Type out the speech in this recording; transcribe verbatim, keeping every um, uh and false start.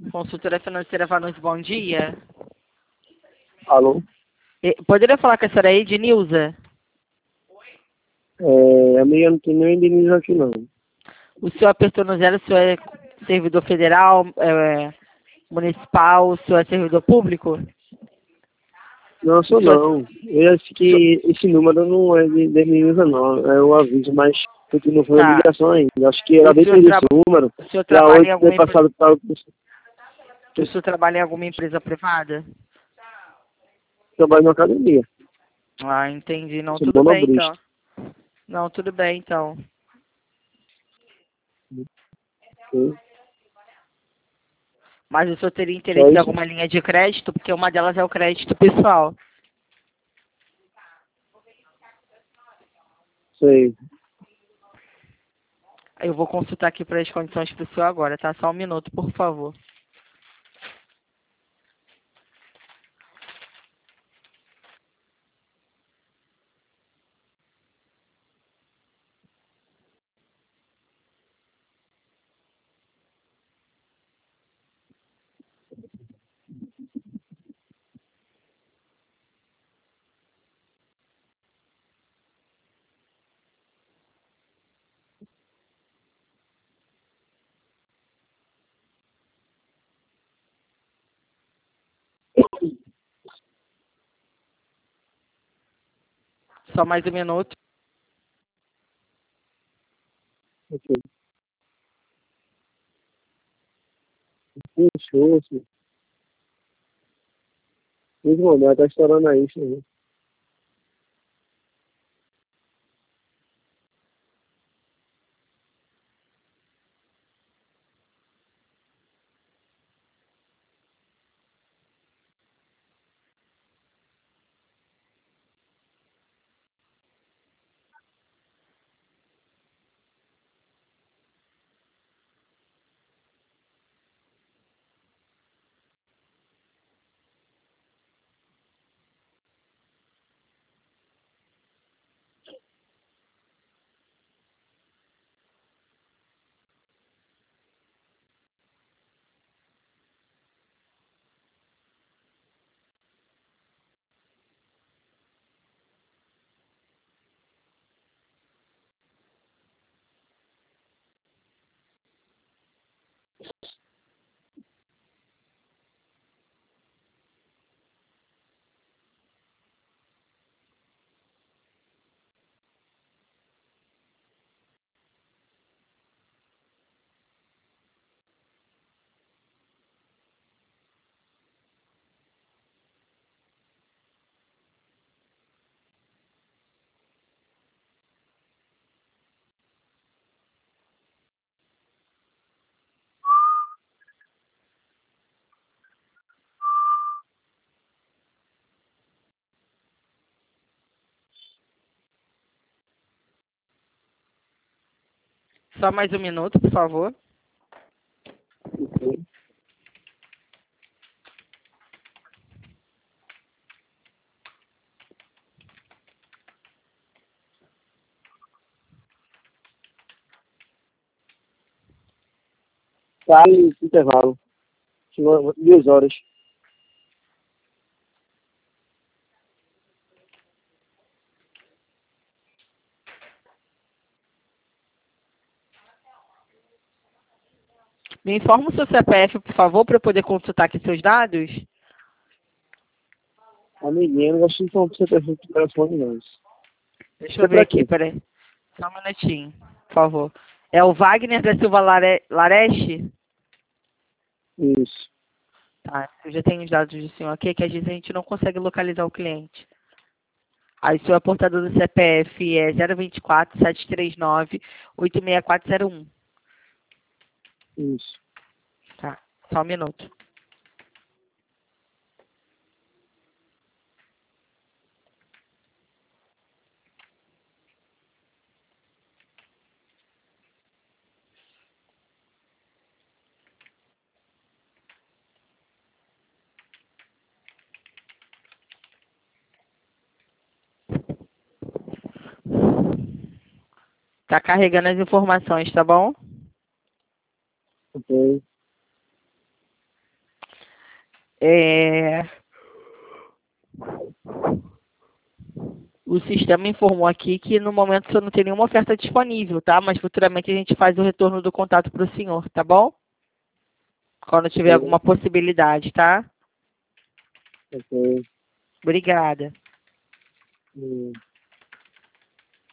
Consultora financeira Vanus, bom dia. Alô? E- Poderia falar com a senhora aí, Ednilza? É, amiga, não tem nem indenização aqui não. O senhor apertou no zero, o senhor é servidor federal, é, municipal, o senhor é servidor público? Não, sou O senhor, não. Eu acho o senhor- que esse número não é de indenização não. É um aviso, mas continua fazendo tá. ligação ainda. Acho que era O bem senhor, perdido tra... esse número. o senhor Para trabalha em hoje ter alguma empre... passado para o o senhor trabalha em alguma empresa privada? trabalho na academia. Ah, entendi. Não, Sou tudo bem então. monobrista. Não, tudo bem então. Ok? Mas o senhor teria Só interesse em isso? alguma linha de crédito? Porque uma delas é o crédito pessoal. Sei. Eu vou consultar aqui para as condições para o senhor agora, tá? Só um minuto, por favor. Só mais um minuto. Ok. Puxou, assim. Muito bom, mas tá estourando aí, sim. Só mais um minuto, por favor. Ok. Tá em intervalo. Chegou duas horas. Me informa o seu C P F, por favor, para eu poder consultar aqui seus dados. Amiguinho, não gosto de falar pra você ter feito o telefone, não. Deixa Isso é eu ver pra aqui, quê? peraí. Só um minutinho, por favor. É o Wagner da Silva Lare... Lareste? Isso. Tá, eu já tenho os dados do senhor aqui, que às vezes a gente não consegue localizar o cliente. Aí o senhor é portador do C P F é zero dois quatro, sete três nove, oito seis quatro zero um. Isso. Tá, só um minuto. Tá carregando as informações, tá bom? Ok. É... O sistema informou aqui que no momento o senhor não tem nenhuma oferta disponível, tá? Mas futuramente a gente faz o retorno do contato para o senhor, tá bom? Quando tiver Ok. alguma possibilidade, tá? Ok. Obrigada. Hum.